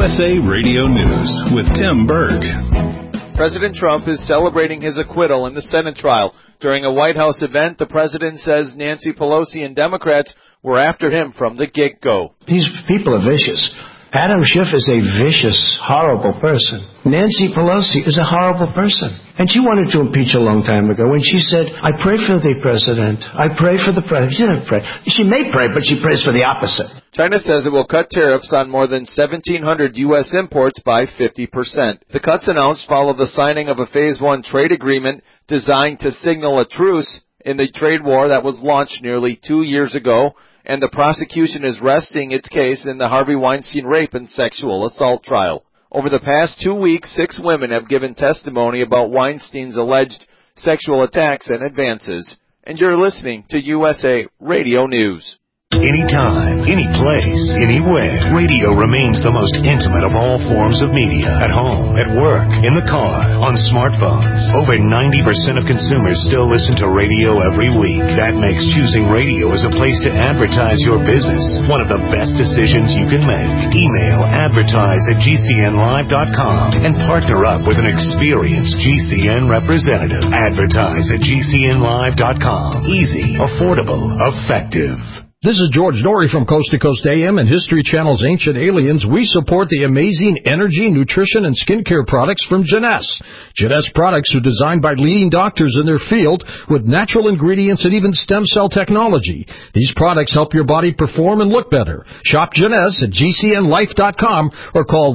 USA Radio News with Tim Berg. President Trump is celebrating his acquittal in the Senate trial. During a White House event, the president says Nancy Pelosi and Democrats were after him from the get-go. These people are vicious. Adam Schiff is a vicious, horrible person. Nancy Pelosi is a horrible person. And she wanted to impeach a long time ago when she said, I pray for the president. I pray for the president. She didn't pray. She may pray, but she prays for the opposite. China says it will cut tariffs on more than 1,700 U.S. imports by 50%. The cuts announced follow the signing of a Phase 1 trade agreement designed to signal a truce in the trade war that was launched nearly 2 years ago, and the prosecution is resting its case in the Harvey Weinstein rape and sexual assault trial. Over the past 2 weeks, 6 women have given testimony about Weinstein's alleged sexual attacks and advances. And you're listening to USA Radio News. Anytime, any place, anywhere, radio remains the most intimate of all forms of media. At home, at work, in the car, on smartphones. Over 90% of consumers still listen to radio every week. That makes choosing radio as a place to advertise your business one of the best decisions you can make. Email advertise@gcnlive.com and partner up with an experienced GCN representative. Advertise@gcnlive.com. Easy, affordable, effective. This is George Norrie from Coast to Coast AM and History Channel's Ancient Aliens. We support the amazing energy, nutrition, and skincare products from Jeunesse. Jeunesse products are designed by leading doctors in their field with natural ingredients and even stem cell technology. These products help your body perform and look better. Shop Jeunesse at GCNlife.com or call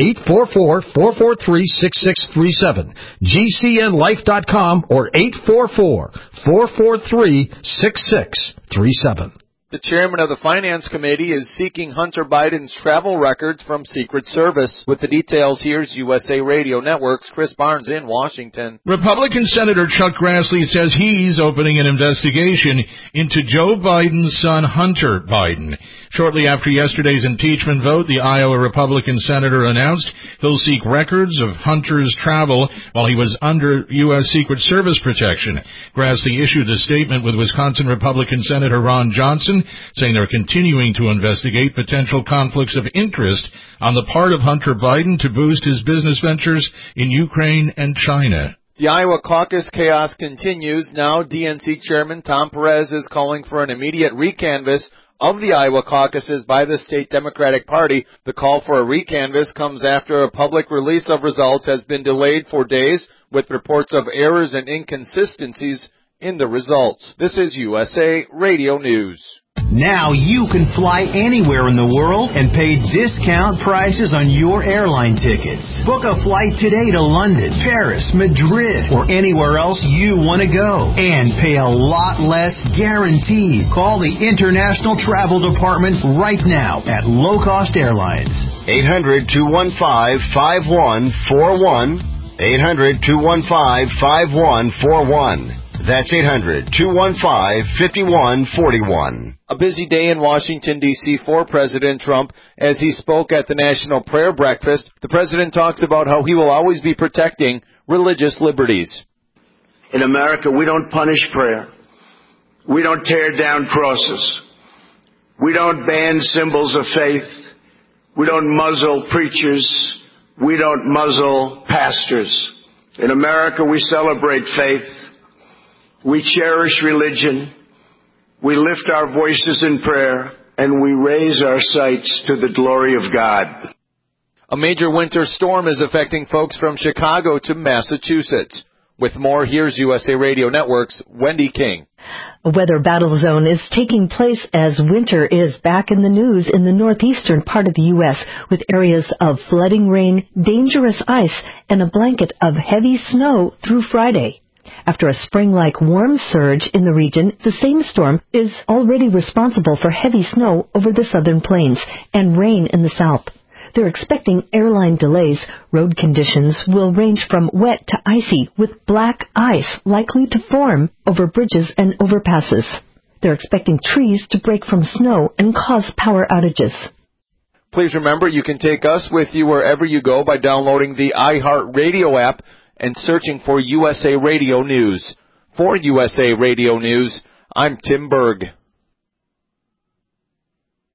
1-844-443-6637. GCNlife.com or 844-443-6637. The chairman of the Finance Committee is seeking Hunter Biden's travel records from Secret Service. With the details, here's USA Radio Network's Chris Barnes in Washington. Republican Senator Chuck Grassley says he's opening an investigation into Joe Biden's son, Hunter Biden. Shortly after yesterday's impeachment vote, the Iowa Republican senator announced he'll seek records of Hunter's travel while he was under U.S. Secret Service protection. Grassley issued a statement with Wisconsin Republican Senator Ron Johnson, saying they're continuing to investigate potential conflicts of interest on the part of Hunter Biden to boost his business ventures in Ukraine and China. The Iowa caucus chaos continues. Now DNC Chairman Tom Perez is calling for an immediate recanvass of the Iowa caucuses by the state Democratic Party. The call for a recanvass comes after a public release of results has been delayed for days with reports of errors and inconsistencies in the results. This is USA Radio News. Now you can fly anywhere in the world and pay discount prices on your airline tickets. Book a flight today to London, Paris, Madrid, or anywhere else you want to go. And pay a lot less guaranteed. Call the International Travel Department right now at Low Cost Airlines. 800-215-5141. 800-215-5141. That's 800-215-5141. A busy day in Washington, D.C. for President Trump. As he spoke at the National Prayer Breakfast, the president talks about how he will always be protecting religious liberties. In America, we don't punish prayer. We don't tear down crosses. We don't ban symbols of faith. We don't muzzle preachers. We don't muzzle pastors. In America, we celebrate faith. We cherish religion, we lift our voices in prayer, and we raise our sights to the glory of God. A major winter storm is affecting folks from Chicago to Massachusetts. With more, here's USA Radio Network's Wendy King. A weather battle zone is taking place as winter is back in the news in the northeastern part of the U.S., with areas of flooding rain, dangerous ice, and a blanket of heavy snow through Friday. After a spring-like warm surge in the region, the same storm is already responsible for heavy snow over the southern plains and rain in the south. They're expecting airline delays. Road conditions will range from wet to icy, with black ice likely to form over bridges and overpasses. They're expecting trees to break from snow and cause power outages. Please remember you can take us with you wherever you go by downloading the iHeartRadio app and searching for USA Radio News. For USA Radio News, I'm Tim Berg.